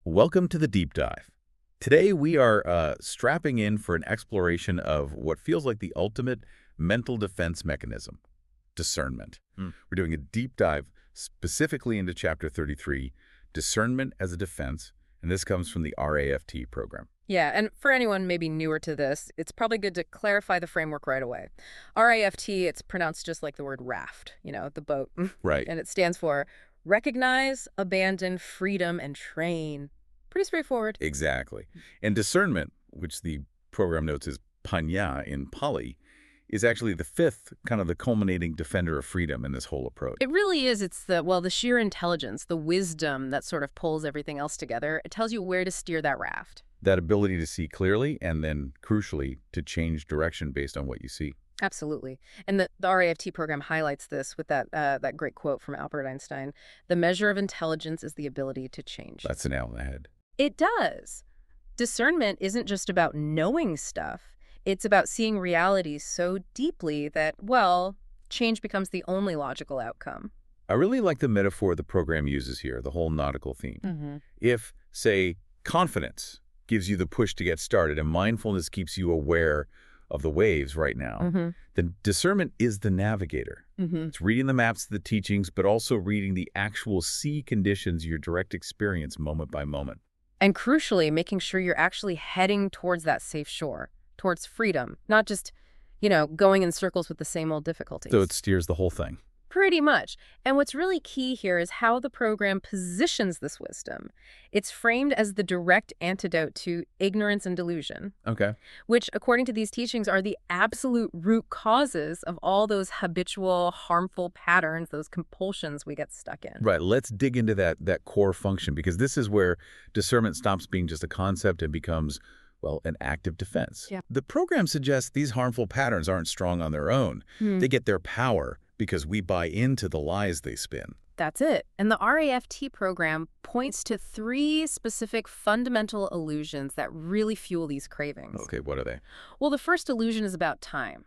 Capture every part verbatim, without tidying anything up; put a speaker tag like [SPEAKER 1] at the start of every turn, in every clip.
[SPEAKER 1] Welcome to the deep dive. Today we are uh, strapping in for an exploration of what feels like the ultimate mental defense mechanism, discernment.
[SPEAKER 2] Hmm.
[SPEAKER 1] We're doing a deep dive specifically into Chapter thirty-three, Discernment as a Defense, and this comes from the R A F T program.
[SPEAKER 2] Yeah, and for anyone maybe newer to this, it's probably good to clarify the framework right away. R A F T, it's pronounced just like the word raft, you know, the boat.
[SPEAKER 1] Right.
[SPEAKER 2] And it stands for Recognize, Abandon, Freedom, and Train. Pretty straightforward.
[SPEAKER 1] Exactly. And discernment, which the program notes is panya in Pali, is actually the fifth, kind of the culminating defender of freedom in this whole approach.
[SPEAKER 2] It really is. It's the, well, the sheer intelligence, the wisdom that sort of pulls everything else together. It tells you where to steer that raft.
[SPEAKER 1] That ability to see clearly and then, crucially, to change direction based on what you see.
[SPEAKER 2] Absolutely. And the, the R A F T program highlights this with that uh, that great quote from Albert Einstein. The measure of intelligence is the ability to change.
[SPEAKER 1] That's the nail on the head.
[SPEAKER 2] It does. Discernment isn't just about knowing stuff. It's about seeing reality so deeply that, well, change becomes the only logical outcome.
[SPEAKER 1] I really like the metaphor the program uses here, the whole nautical theme.
[SPEAKER 2] Mm-hmm.
[SPEAKER 1] If, say, confidence gives you the push to get started and mindfulness keeps you aware of the waves right now,
[SPEAKER 2] Mm-hmm.
[SPEAKER 1] then discernment is the navigator.
[SPEAKER 2] Mm-hmm.
[SPEAKER 1] It's reading the maps to the teachings, but also reading the actual sea conditions, your direct experience moment by moment.
[SPEAKER 2] And crucially, making sure you're actually heading towards that safe shore, towards freedom, not just, you know, going in circles with the same old difficulties.
[SPEAKER 1] So it steers the whole thing.
[SPEAKER 2] Pretty much. And what's really key here is how the program positions this wisdom. It's framed as the direct antidote to ignorance and delusion,
[SPEAKER 1] Okay.
[SPEAKER 2] which, according to these teachings, are the absolute root causes of all those habitual, harmful patterns, those compulsions we get stuck in.
[SPEAKER 1] Right. Let's dig into that that core function, because this is where discernment stops being just a concept and becomes, well, an active defense.
[SPEAKER 2] Yeah.
[SPEAKER 1] The program suggests these harmful patterns aren't strong on their own.
[SPEAKER 2] Hmm.
[SPEAKER 1] They get their power because we buy into the lies they spin.
[SPEAKER 2] That's it. And the R A F T program points to three specific fundamental illusions that really fuel these cravings.
[SPEAKER 1] Okay, what are they?
[SPEAKER 2] Well, the first illusion is about time.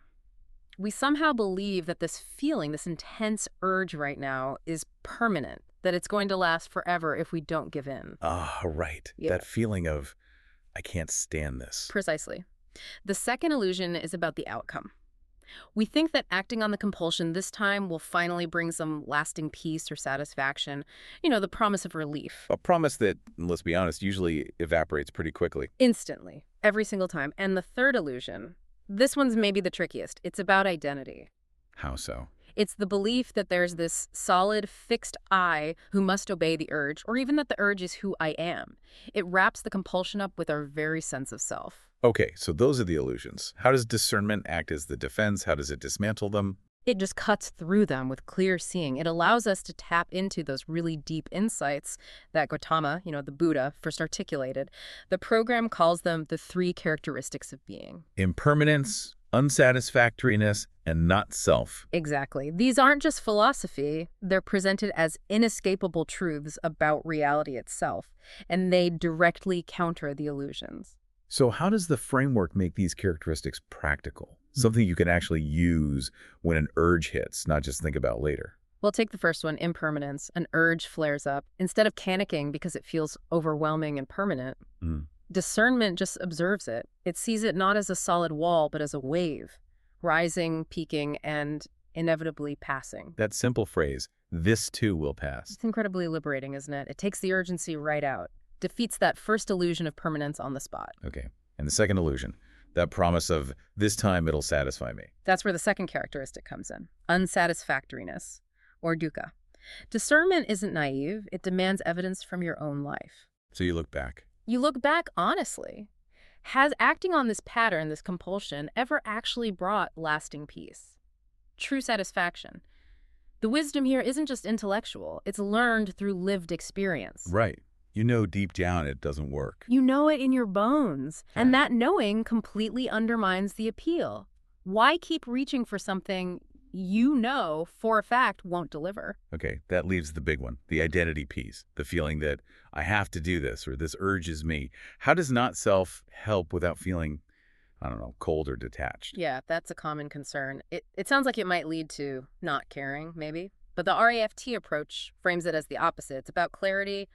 [SPEAKER 2] We somehow believe that this feeling, this intense urge right now, is permanent, that it's going to last forever if we don't give in.
[SPEAKER 1] Ah, right.
[SPEAKER 2] Yeah.
[SPEAKER 1] That feeling of, I can't stand this.
[SPEAKER 2] Precisely. The second illusion is about the outcome. We think that acting on the compulsion this time will finally bring some lasting peace or satisfaction, you know, the promise of relief.
[SPEAKER 1] A promise that, let's be honest, usually evaporates pretty quickly.
[SPEAKER 2] Instantly, every single time. And the third illusion, this one's maybe the trickiest. It's about identity.
[SPEAKER 1] How so?
[SPEAKER 2] It's the belief that there's this solid, fixed I who must obey the urge, or even that the urge is who I am. It wraps the compulsion up with our very sense of self.
[SPEAKER 1] Okay, so those are the illusions. How does discernment act as the defense? How does it dismantle them?
[SPEAKER 2] It just cuts through them with clear seeing. It allows us to tap into those really deep insights that Gautama, you know, the Buddha, first articulated. The program calls them the three characteristics of being.
[SPEAKER 1] Impermanence, unsatisfactoriness, and not self.
[SPEAKER 2] Exactly. These aren't just philosophy. They're presented as inescapable truths about reality itself, and they directly counter the illusions.
[SPEAKER 1] So how does the framework make these characteristics practical? Something you can actually use when an urge hits, not just think about later.
[SPEAKER 2] Well, take the first one, impermanence. An urge flares up. Instead of panicking because it feels overwhelming and permanent,
[SPEAKER 1] Mm.
[SPEAKER 2] discernment just observes it. It sees it not as a solid wall, but as a wave, rising, peaking, and inevitably passing.
[SPEAKER 1] That simple phrase, this too will pass.
[SPEAKER 2] It's incredibly liberating, isn't it? It takes the urgency right out, defeats that first illusion of permanence on the spot.
[SPEAKER 1] Okay. And the second illusion, that promise of this time it'll satisfy me.
[SPEAKER 2] That's where the second characteristic comes in, unsatisfactoriness, or dukkha. Discernment isn't naive. It demands evidence from your own life.
[SPEAKER 1] So you look back.
[SPEAKER 2] You look back honestly. Has acting on this pattern, this compulsion, ever actually brought lasting peace? True satisfaction? The wisdom here isn't just intellectual. It's learned through lived experience.
[SPEAKER 1] Right. You know deep down it doesn't work.
[SPEAKER 2] You know it in your bones. And that knowing completely undermines the appeal. Why keep reaching for something you know for a fact won't deliver?
[SPEAKER 1] Okay, that leaves the big one, the identity piece, the feeling that I have to do this or this urges me. How does not self help without feeling, I don't know, cold or detached?
[SPEAKER 2] Yeah, that's a common concern. It, it sounds like it might lead to not caring, maybe. But the R A F T approach frames it as the opposite. It's about clarity,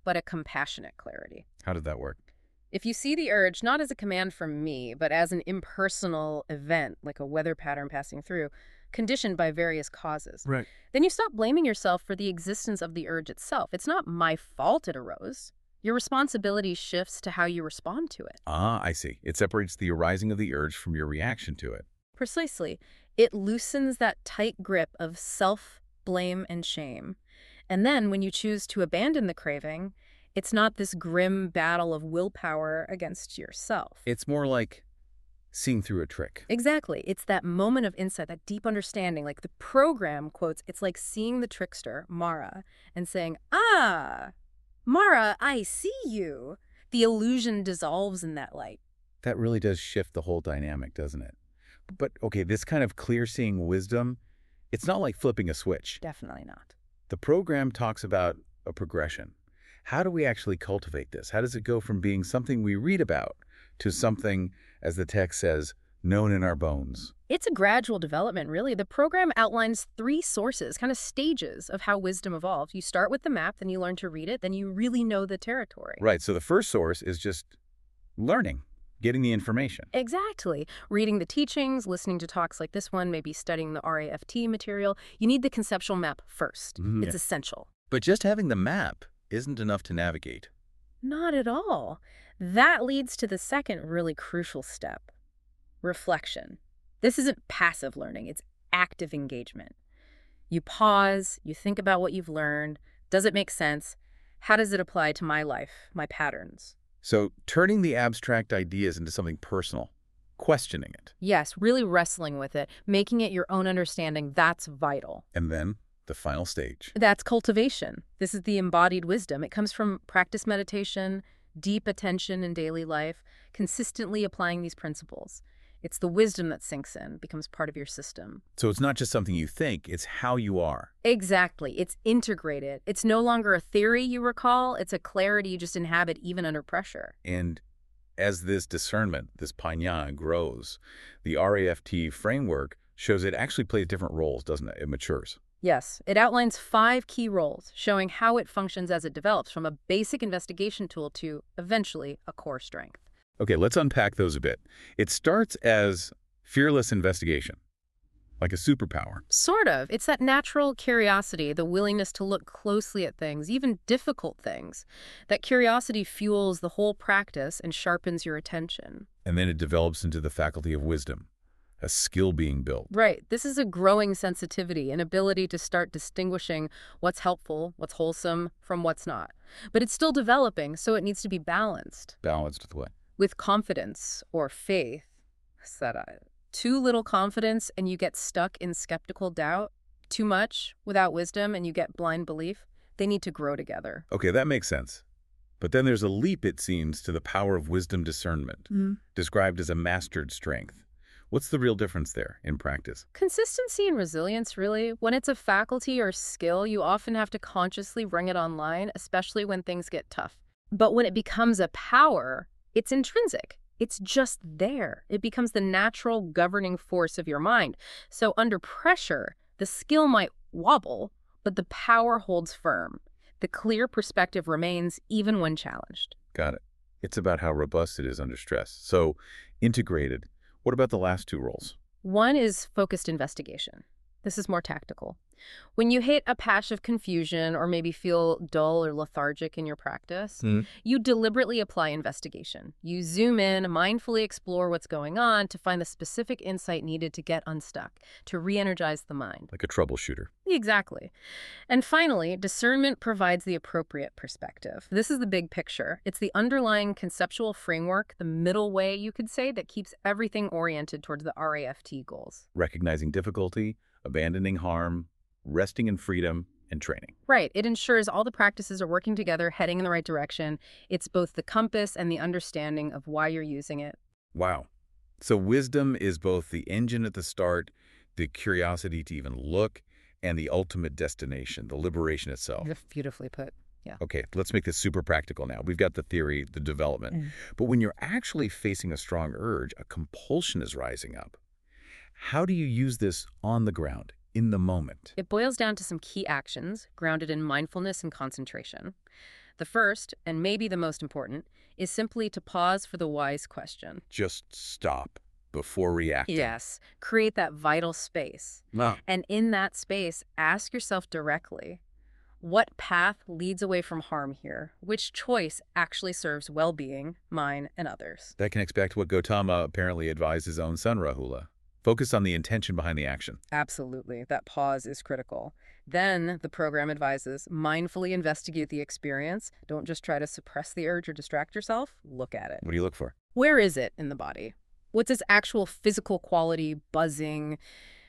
[SPEAKER 2] but a compassionate clarity.
[SPEAKER 1] How did that work?
[SPEAKER 2] If you see the urge not as a command from me, but as an impersonal event, like a weather pattern passing through, conditioned by various causes,
[SPEAKER 1] Right.
[SPEAKER 2] then you stop blaming yourself for the existence of the urge itself. It's not my fault it arose. Your responsibility shifts to how you respond to it.
[SPEAKER 1] Ah, I see. It separates the arising of the urge from your reaction to it.
[SPEAKER 2] Precisely. It loosens that tight grip of self, blame, and shame. And then when you choose to abandon the craving, it's not this grim battle of willpower against yourself.
[SPEAKER 1] It's more like seeing through a trick.
[SPEAKER 2] Exactly. It's that moment of insight, that deep understanding. Like the program quotes, it's like seeing the trickster, Mara, and saying, ah, Mara, I see you. The illusion dissolves in that light.
[SPEAKER 1] That really does shift the whole dynamic, doesn't it? But, okay, this kind of clear-seeing wisdom, it's not like flipping a switch.
[SPEAKER 2] Definitely not.
[SPEAKER 1] The program talks about a progression. How do we actually cultivate this? How does it go from being something we read about to something, as the text says, known in our bones?
[SPEAKER 2] It's a gradual development, really. The program outlines three sources, kind of stages of how wisdom evolves. You start with the map, then you learn to read it, then you really know the territory.
[SPEAKER 1] Right, so the first source is just learning, getting the information.
[SPEAKER 2] Exactly. Reading the teachings, listening to talks like this one, maybe studying the R A F T material. You need the conceptual map first.
[SPEAKER 1] Mhm.
[SPEAKER 2] It's essential.
[SPEAKER 1] But just having the map isn't enough to navigate.
[SPEAKER 2] Not at all. That leads to the second really crucial step, reflection. This isn't passive learning, it's active engagement. You pause, you think about what you've learned. Does it make sense? How does it apply to my life, my patterns?
[SPEAKER 1] So turning the abstract ideas into something personal, questioning it,
[SPEAKER 2] Yes, really wrestling with it, making it your own understanding, that's vital.
[SPEAKER 1] and then the final stage.
[SPEAKER 2] That's cultivation. This is the embodied wisdom. It comes from practice meditation, deep attention in daily life, consistently applying these principles. It's the wisdom that sinks in, becomes part of your system.
[SPEAKER 1] So it's not just something you think, it's how you are.
[SPEAKER 2] Exactly. It's integrated. It's no longer a theory you recall. It's a clarity you just inhabit even under pressure.
[SPEAKER 1] And as this discernment, this paññā grows, the R A F T framework shows it actually plays different roles, doesn't it? It matures.
[SPEAKER 2] Yes, it outlines five key roles, showing how it functions as it develops from a basic investigation tool to, eventually, a core strength.
[SPEAKER 1] Okay, let's unpack those a bit. It starts as fearless investigation, like a superpower.
[SPEAKER 2] Sort of. It's that natural curiosity, the willingness to look closely at things, even difficult things. That curiosity fuels the whole practice and sharpens your attention.
[SPEAKER 1] And then it develops into the faculty of wisdom, a skill being built.
[SPEAKER 2] Right. This is a growing sensitivity, an ability to start distinguishing what's helpful, what's wholesome, from what's not. But it's still developing, so it needs to be balanced.
[SPEAKER 1] Balanced with what?
[SPEAKER 2] With confidence or faith. Said I. Too little confidence and you get stuck in skeptical doubt. Too much without wisdom and you get blind belief. They need to grow together.
[SPEAKER 1] Okay, that makes sense. But then there's a leap, it seems, to the power of wisdom discernment,
[SPEAKER 2] Mm.
[SPEAKER 1] described as a mastered strength. What's the real difference there in practice?
[SPEAKER 2] Consistency and resilience, really. When it's a faculty or skill, you often have to consciously bring it online, especially when things get tough. But when it becomes a power, it's intrinsic. It's just there. It becomes the natural governing force of your mind. So under pressure, the skill might wobble, but the power holds firm. The clear perspective remains even when challenged.
[SPEAKER 1] Got it. It's about how robust it is under stress. So, integrated. What about the last two roles?
[SPEAKER 2] One is focused investigation. This is more tactical. When you hit a patch of confusion or maybe feel dull or lethargic in your practice,
[SPEAKER 1] Mhm.
[SPEAKER 2] you deliberately apply investigation. You zoom in, mindfully explore what's going on to find the specific insight needed to get unstuck, to re-energize the mind.
[SPEAKER 1] Like a troubleshooter.
[SPEAKER 2] Exactly. And finally, discernment provides the appropriate perspective. This is the big picture. It's the underlying conceptual framework, the middle way, you could say, that keeps everything oriented towards the R A F T goals.
[SPEAKER 1] Recognizing difficulty, abandoning harm, resting in freedom, and training.
[SPEAKER 2] Right. It ensures all the practices are working together, heading in the right direction. It's both the compass and the understanding of why you're using it.
[SPEAKER 1] Wow. So wisdom is both the engine at the start, the curiosity to even look, and the ultimate destination, the liberation itself.
[SPEAKER 2] Beautifully put. Yeah.
[SPEAKER 1] Okay, let's make this super practical now. We've got the theory, the development.
[SPEAKER 2] Mm.
[SPEAKER 1] But when you're actually facing a strong urge, a compulsion is rising up. How do you use this on the ground, in the moment?
[SPEAKER 2] It boils down to some key actions grounded in mindfulness and concentration. The first, and maybe the most important, is simply to pause for the wise question.
[SPEAKER 1] Just stop before reacting.
[SPEAKER 2] Yes, create that vital space.
[SPEAKER 1] Ah.
[SPEAKER 2] And in that space, ask yourself directly, what path leads away from harm here? Which choice actually serves well-being, mine and others?
[SPEAKER 1] That connects back to what Gautama apparently advised his own son, Rahula. Focus on the intention behind the action.
[SPEAKER 2] Absolutely. That pause is critical. Then, the program advises, mindfully investigate the experience. Don't just try to suppress the urge or distract yourself. Look at it.
[SPEAKER 1] What do you look for?
[SPEAKER 2] Where is it in the body? What's its actual physical quality, buzzing,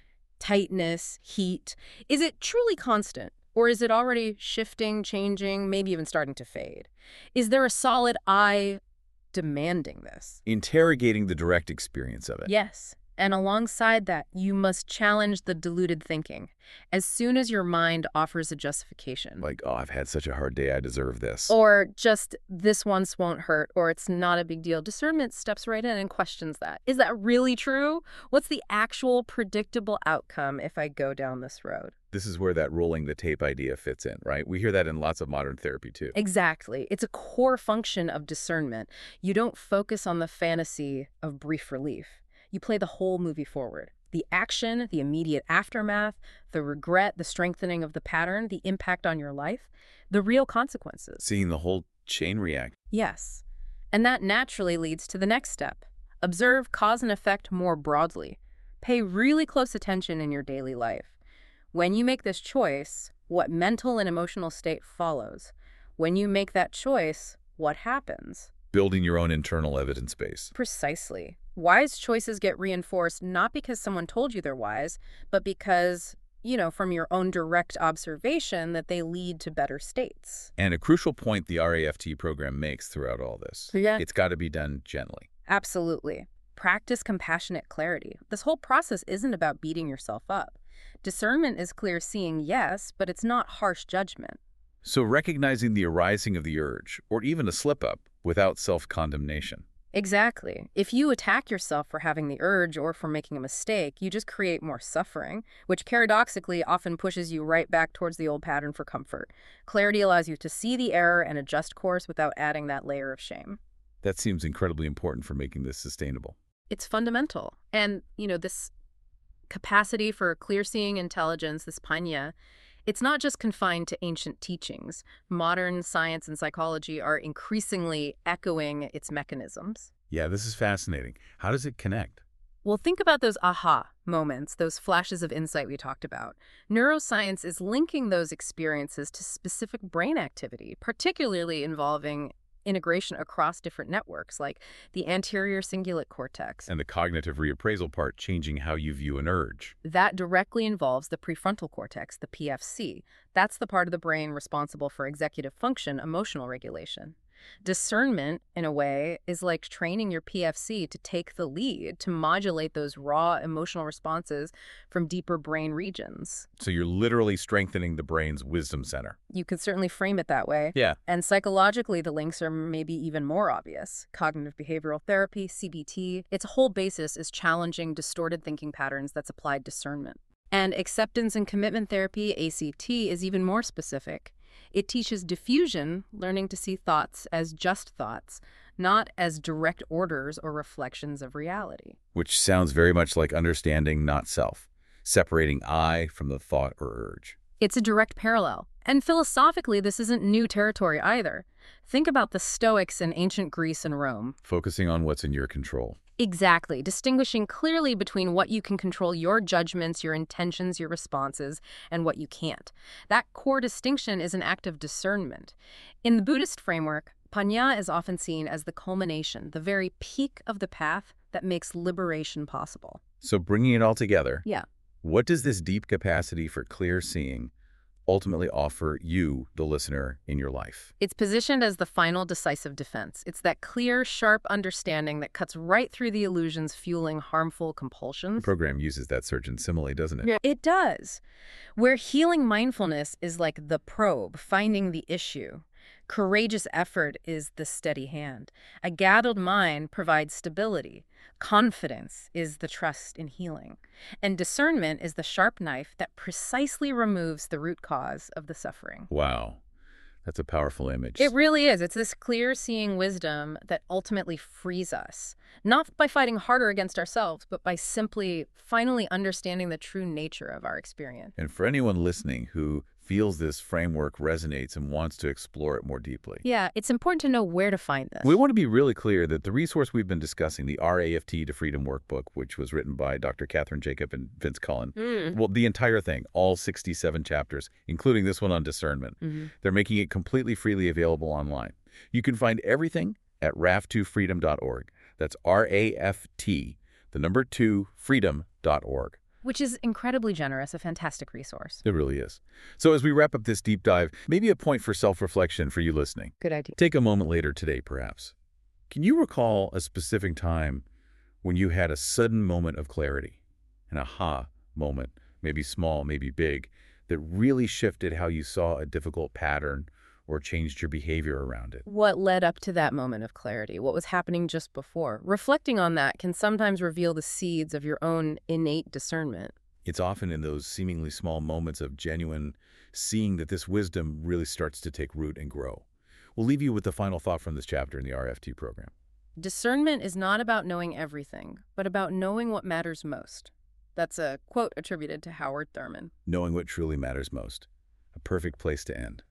[SPEAKER 2] tightness, heat? Is it truly constant? Or is it already shifting, changing, maybe even starting to fade? Is there a solid I demanding this?
[SPEAKER 1] Interrogating the direct experience of it.
[SPEAKER 2] Yes. And alongside that, you must challenge the deluded thinking as soon as your mind offers a justification.
[SPEAKER 1] Like, oh, I've had such a hard day, I deserve this.
[SPEAKER 2] Or just, this once won't hurt, or it's not a big deal. Discernment steps right in and questions that. Is that really true? What's the actual predictable outcome if I go down this road?
[SPEAKER 1] This is where that rolling the tape idea fits in, right? We hear that in lots of modern therapy, too.
[SPEAKER 2] Exactly. It's a core function of discernment. You don't focus on the fantasy of brief relief. You play the whole movie forward. The action, the immediate aftermath, the regret, the strengthening of the pattern, the impact on your life, the real consequences.
[SPEAKER 1] Seeing the whole chain react.
[SPEAKER 2] Yes. And that naturally leads to the next step. Observe cause and effect more broadly. Pay really close attention in your daily life. When you make this choice, what mental and emotional state follows? When you make that choice, what happens?
[SPEAKER 1] Building your own internal evidence base.
[SPEAKER 2] Precisely. Wise choices get reinforced not because someone told you they're wise, but because, you know, from your own direct observation that they lead to better states.
[SPEAKER 1] And a crucial point the R A F T program makes throughout all this.
[SPEAKER 2] Yeah.
[SPEAKER 1] It's got to be done gently.
[SPEAKER 2] Absolutely. Practice compassionate clarity. This whole process isn't about beating yourself up. Discernment is clear seeing, yes, but it's not harsh judgment.
[SPEAKER 1] So recognizing the arising of the urge, or even a slip-up, without self-condemnation.
[SPEAKER 2] Exactly. If you attack yourself for having the urge or for making a mistake, you just create more suffering, which paradoxically often pushes you right back towards the old pattern for comfort. Clarity allows you to see the error and adjust course without adding that layer of shame.
[SPEAKER 1] That seems incredibly important for making this sustainable.
[SPEAKER 2] It's fundamental. And, you know, this capacity for clear-seeing intelligence, this panya, it's not just confined to ancient teachings. Modern science and psychology are increasingly echoing its mechanisms.
[SPEAKER 1] Yeah, this is fascinating. How does it connect?
[SPEAKER 2] Well, think about those aha moments, those flashes of insight we talked about. Neuroscience is linking those experiences to specific brain activity, particularly involving integration across different networks, like the anterior cingulate cortex.
[SPEAKER 1] And the cognitive reappraisal part changing how you view an urge.
[SPEAKER 2] That directly involves the prefrontal cortex, the P F C. That's the part of the brain responsible for executive function, emotional regulation. Discernment, in a way, is like training your P F C to take the lead, to modulate those raw emotional responses from deeper brain regions.
[SPEAKER 1] So you're literally strengthening the brain's wisdom center.
[SPEAKER 2] You could certainly frame it that way.
[SPEAKER 1] Yeah.
[SPEAKER 2] And psychologically, the links are maybe even more obvious. Cognitive behavioral therapy, C B T, its whole basis is challenging distorted thinking patterns that's applied discernment. And acceptance and commitment therapy, A C T, is even more specific. It teaches diffusion, learning to see thoughts as just thoughts, not as direct orders or reflections of reality.
[SPEAKER 1] Which sounds very much like understanding not self, separating I from the thought or urge.
[SPEAKER 2] It's a direct parallel. And philosophically, this isn't new territory either. Think about the Stoics in ancient Greece and Rome.
[SPEAKER 1] Focusing on what's in your control.
[SPEAKER 2] Exactly, distinguishing clearly between what you can control, your judgments, your intentions, your responses, and what you can't. That core distinction is an act of discernment. In the Buddhist framework, panya is often seen as the culmination, the very peak of the path that makes liberation possible.
[SPEAKER 1] So bringing it all together,
[SPEAKER 2] Yeah.
[SPEAKER 1] what does this deep capacity for clear seeing ultimately offer you, the listener, in your life?
[SPEAKER 2] It's positioned as the final decisive defense. It's that clear, sharp understanding that cuts right through the illusions fueling harmful compulsions.
[SPEAKER 1] The program uses that surgeon simile, doesn't it?
[SPEAKER 2] Yeah, it does. Where healing mindfulness is like the probe, finding the issue. Courageous effort is the steady hand. A gathered mind provides stability. Confidence is the trust in healing. And discernment is the sharp knife that precisely removes the root cause of the suffering.
[SPEAKER 1] Wow. That's a powerful image.
[SPEAKER 2] It really is. It's this clear-seeing wisdom that ultimately frees us, not by fighting harder against ourselves, but by simply finally understanding the true nature of our experience.
[SPEAKER 1] And for anyone listening who feels this framework resonates and wants to explore it more deeply,
[SPEAKER 2] Yeah, it's important to know where to find this.
[SPEAKER 1] we want to be really clear that the resource we've been discussing, the R A F T to Freedom Workbook, which was written by Doctor Catherine Jacob and Vince Cullen,
[SPEAKER 2] Mm.
[SPEAKER 1] well, the entire thing, all sixty-seven chapters, including this one on discernment,
[SPEAKER 2] Mm-hmm.
[SPEAKER 1] they're making it completely freely available online. You can find everything at raft two freedom dot org. That's R A F T, the number two, freedom dot org.
[SPEAKER 2] Which is incredibly generous, a fantastic resource.
[SPEAKER 1] It really is. So as we wrap up this deep dive, maybe a point for self-reflection for you listening.
[SPEAKER 2] Good idea.
[SPEAKER 1] Take a moment later today, perhaps. Can you recall a specific time when you had a sudden moment of clarity, an aha moment, maybe small, maybe big, that really shifted how you saw a difficult pattern or changed your behavior around it?
[SPEAKER 2] What led up to that moment of clarity? What was happening just before? Reflecting on that can sometimes reveal the seeds of your own innate discernment.
[SPEAKER 1] It's often in those seemingly small moments of genuine seeing that this wisdom really starts to take root and grow. We'll leave you with the final thought from this chapter in the R F T program.
[SPEAKER 2] Discernment is not about knowing everything, but about knowing what matters most. That's a quote attributed to Howard Thurman.
[SPEAKER 1] Knowing what truly matters most. A perfect place to end.